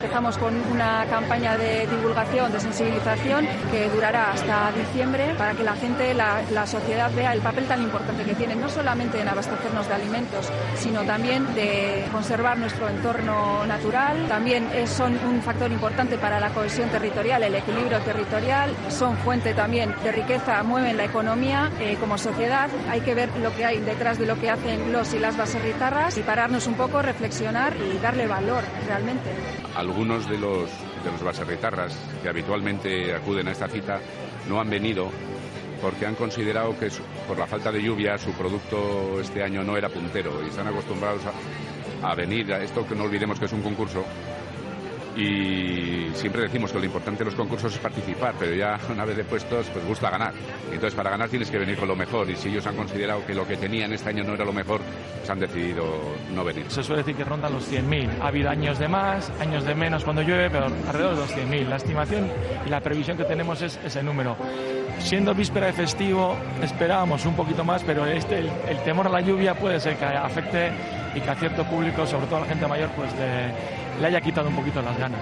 Empezamos con una campaña de divulgación, de sensibilización, que durará hasta diciembre para que la gente, la sociedad vea el papel tan importante que tiene, no solamente en abastecernos de alimentos, sino también de conservar nuestro entorno natural. También son un factor importante para la cohesión territorial, el equilibrio territorial. Son fuente también de riqueza, mueven la economía. Como sociedad hay que ver lo que hay detrás de lo que hacen los y las baserritarras y pararnos un poco, reflexionar y darle valor realmente. Algunos de los baserritarras que habitualmente acuden a esta cita no han venido porque han considerado que por la falta de lluvia su producto este año no era puntero y están acostumbrados a venir a esto, que no olvidemos que es un concurso. Y siempre decimos que lo importante de los concursos es participar, pero ya una vez de puestos, pues gusta ganar. Entonces, para ganar tienes que venir con lo mejor, y si ellos han considerado que lo que tenían este año no era lo mejor, pues han decidido no venir. Se suele decir que rondan los 100.000. Ha habido años de más, años de menos cuando llueve, pero alrededor de los 100.000. La estimación y la previsión que tenemos es ese número. Siendo víspera de festivo, esperábamos un poquito más, pero el temor a la lluvia puede ser que afecte y que a cierto público, sobre todo a la gente mayor, pues le haya quitado un poquito las ganas.